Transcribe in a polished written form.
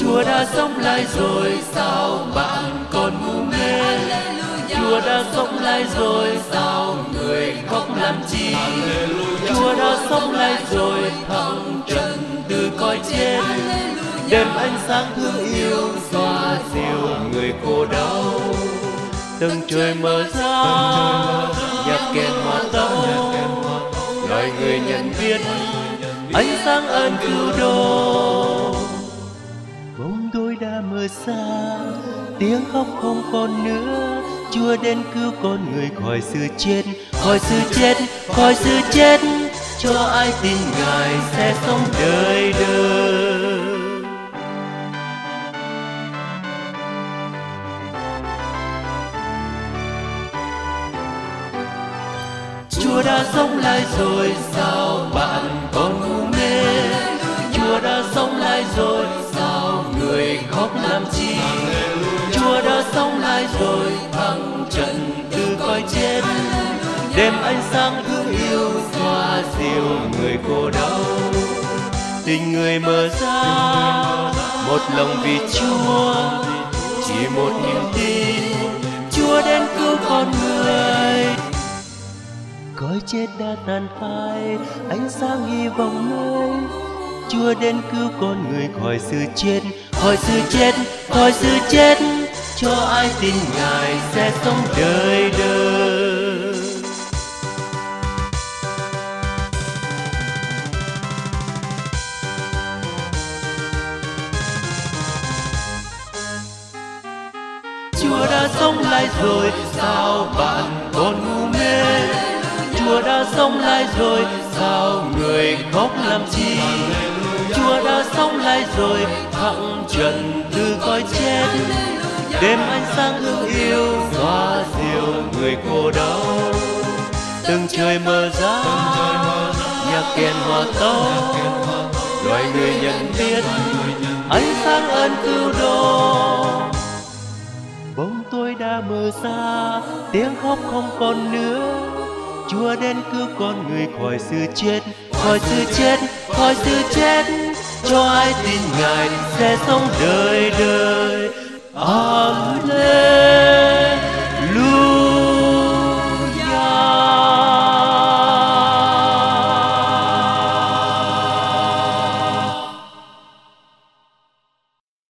Chúa đã sống lại rồi, sao bạn còn ngu ngơ? Chúa đã sống lại rồi, sao người khóc làm chi? Chúa đã sống lại rồi, thắng trận từ cõi chết. Đêm ánh sáng thương yêu xoa dịu người khổ đau. Tầng trời mở ra, nhạc kèn hòa tấu, loài người nhận biết ánh sáng ơn cứu độ. Bóng tối đã mờ xa, tiếng khóc không còn nữa. Chúa đến cứu con người khỏi sự chết, khỏi sự chết, khỏi sự chết. Cho ai tin Ngài sẽ sống đời đời. Chúa đã sống lại rồi, sao bạn còn ngu ngơ? Chúa đã sống lại rồi, sao người khóc làm chi? Chúa đã sống lại rồi, thắng trận từ cõi chết. Đêm ánh sáng thương yêu xoa dịu người khổ đau. Tình người mở ra, một lòng vì Chúa, chỉ một niềm tin. Chúa đến cứu con người. Cõi chết đã tàn phai, ánh sáng hy vọng nơi. Chúa đến cứu con người khỏi sự chết, khỏi sự chết, khỏi sự chết. Cho ai tin Ngài sẽ sống đời đời. Chúa đã sống lại rồi, sao bạn còn ngu ngơ? Chúa đã sống lại rồi, sao người khóc làm chi? Chúa đã sống lại rồi, thắng trận từ cõi chết. Đêm ánh sáng thương yêu xoa dịu người khổ đau. Từng trời mở ra, nhạc kèn hòa tấu, loài người nhận biết ánh sáng ơn cứu độ. Bóng tối đã mờ xa, tiếng khóc không còn nữa. Chúa đến cứu con người khỏi sự chết, khỏi sự chết, khỏi sự chết. Cho ai tin Ngài sẽ sống đời đời.